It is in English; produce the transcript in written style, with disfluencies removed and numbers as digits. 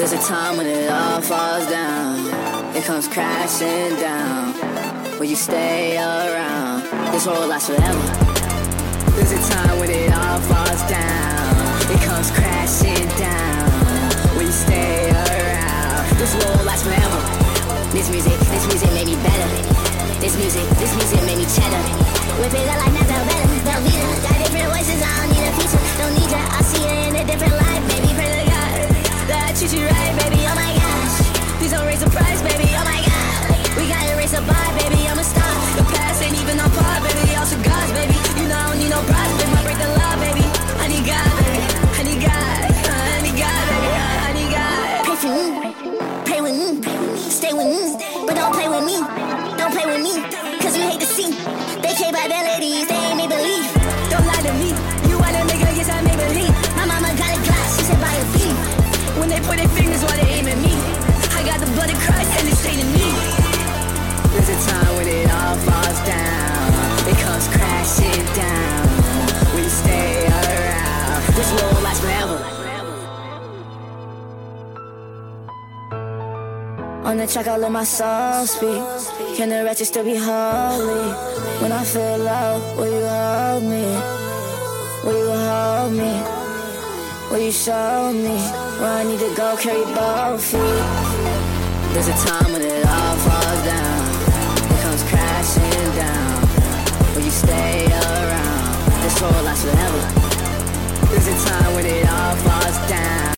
There's a time when it all falls down. It comes crashing down. Will you stay around? This world lasts forever. There's a time when it all falls down. It comes crashing down. Will you stay around? This world lasts forever. This music made me better. This music made me cheddar. Whip it up like nothing better. Velveeta, got different voices, I don't need a feature. Don't need ya, I see it in a different light. Baby, pray to God that I treat you right, baby. Oh my gosh, please don't raise the price, baby. Oh my God, we gotta raise the bar, baby. I'm a star. The past ain't even on par, baby. All cigars, baby. You know I don't need no prize, baby. I break the law, baby. I need God, baby. I need God. I need God, baby. I need God. Pray for me, pray with me, stay with me, but don't play with me. Don't play with me, cause we hate to see. They can't buy their ladies, they ain't make believe. Don't lie to me. You want a nigga, yes I make believe. My mama got a glass, she said buy a fee. When they put their fingers while they aim at me, I got the blood of Christ and it's straight to me. There's a time when it all falls down. It comes crashing down. Will you stay around? This world lasts forever. On the track, I let my soul speak. Can the wretched still be holy? When I feel low, will you hold me? Will you hold me? Will you show me where I need to go, carry both feet? There's a time when it all falls down. It comes crashing down. Will you stay around? This world lasts forever. There's a time when it all falls down.